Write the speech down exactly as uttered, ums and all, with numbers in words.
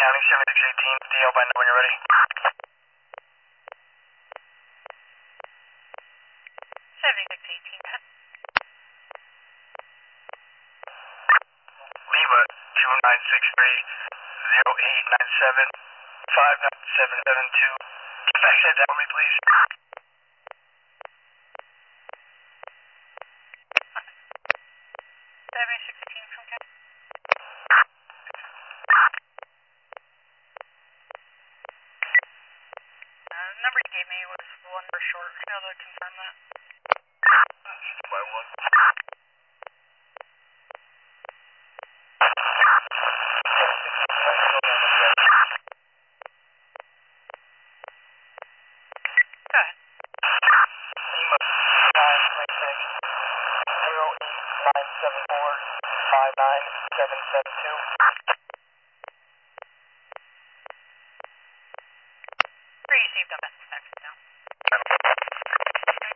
County, seventy-six eighteen, D L by now when you're ready. seventy-six eighteen, ten. Lima, two nine six three, zero eight nine seven, five nine seven seven two. Fax that down for me, please. seventy-six eighteen from Ken. Uh, the number you gave me was one for short. I know to confirm that. By one. Go ahead. Lima, nine three six, zero eight nine seven four, five nine seven seven two. Received a message text now.